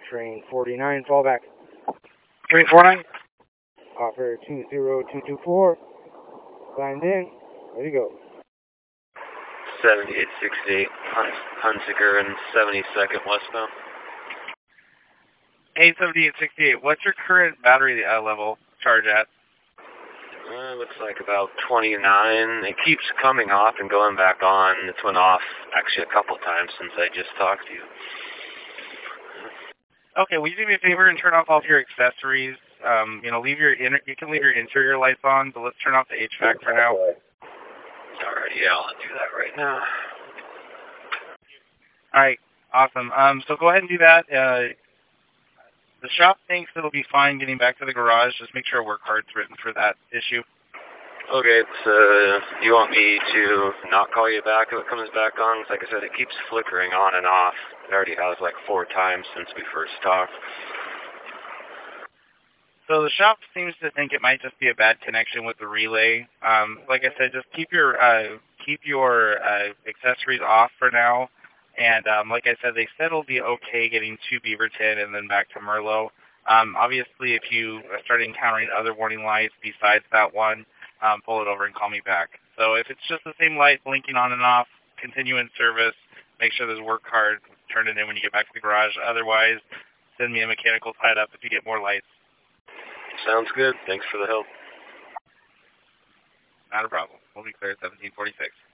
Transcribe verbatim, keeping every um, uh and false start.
train forty-nine, fall back. Train forty-nine? Offer two zero two two four. Signed in. Ready to go. seventy-eight sixty-eight, Hunziker and seventy-second westbound. Hey, seventy-eight sixty-eight, what's your current battery uh, level charge at? Uh, looks like about twenty-nine. It keeps coming off and going back on. It's went off actually a couple times since I just talked to you. Okay, will you do me a favor and turn off all of your accessories? Um, you know, leave your inner, you can leave your interior lights on, but let's turn off the H V A C for now. Alright, yeah, I'll do that right now. Alright, awesome. Um, so go ahead and do that. Uh, the shop thinks it'll be fine getting back to the garage. Just make sure a work card's written for that issue. Okay, so do you want me to not call you back if it comes back on? 'Cause like I said, it keeps flickering on and off. It already has like four times since we first talked. So the shop seems to think it might just be a bad connection with the relay. Um, like I said, just keep your uh, keep your uh, accessories off for now. And um, like I said, they said it'll be okay getting to Beaverton and then back to Merlot. Um, obviously, if you start encountering other warning lights besides that one, um, pull it over and call me back. So if it's just the same light blinking on and off, continue in service. Make sure there's a work card. Turn it in when you get back to the garage. Otherwise, send me a mechanical tied-up if you get more lights. Sounds good. Thanks for the help. Not a problem. We'll be clear at seventeen forty-six.